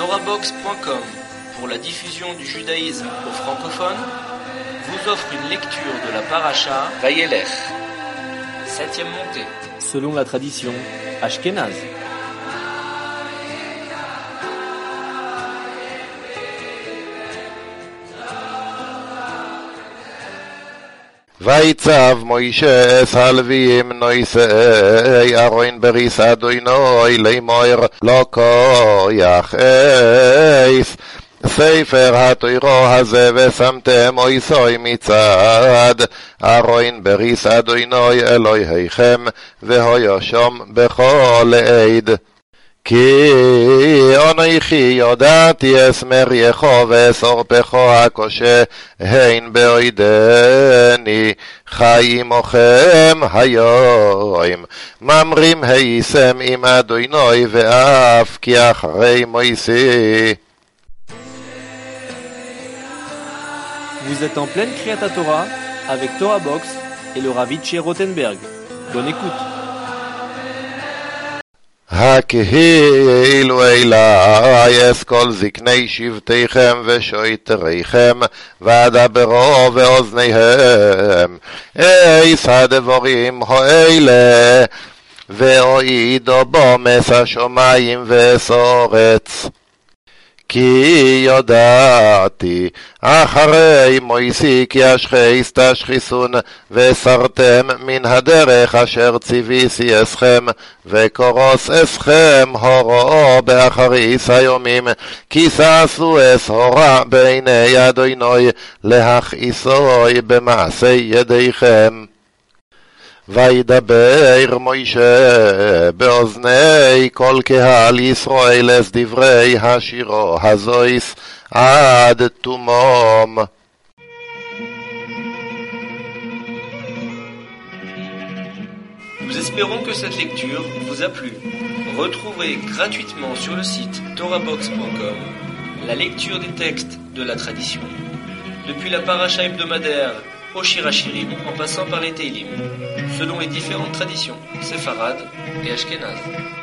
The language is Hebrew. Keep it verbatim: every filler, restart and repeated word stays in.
Torabox point com, pour la diffusion du judaïsme aux francophones, vous offre une lecture de la paracha Vayelech, septième montée, selon la tradition ashkénaze. ויצב מוישה את הלוויים נושאי ארון בריס אדוני לאמור לא כוח אייס ספר התורה הזה ושמתם אויסוי מצד ארון בריס אדוני אלוהיכם והיושם בכל עד כי אנוכי ידעתי אסמר יחובס עורפך הקשה הן בעודני חי עמכם היום ממרים הייסם עם אדוני ואף כי אחרי מויסי. Vous êtes en pleine Kriyat Torah avec Torabox et le Rav Itché Rothenberg. Bonne écoute. הקהילו אלי אסכול זקני שבטיכם ושוטריכם ואדברו באוזניהם אייס הדבורים האלה ואוידו במס השמיים ואסורץ כי ידעתי אחרי מויסי כי אשחיס תשחיסון וסרתם מן הדרך אשר ציוויתי אסכם וקורוס אסכם הורו באחריס היומים כי ששו אס הורה בעיני אדוני להכעיסוי במעשה ידיכם. וידבר מוישה באוזני כל קהל ישראל את דברי השירו הזויס עד תומם. Nous espérons que cette lecture vous a plu. Retrouvez gratuitement sur le site Torabox point com la lecture des textes de la tradition, depuis la paracha hebdomadaire au Shir Hashirim en passant par les Teilim, selon les différentes traditions séfarades et ashkénazes.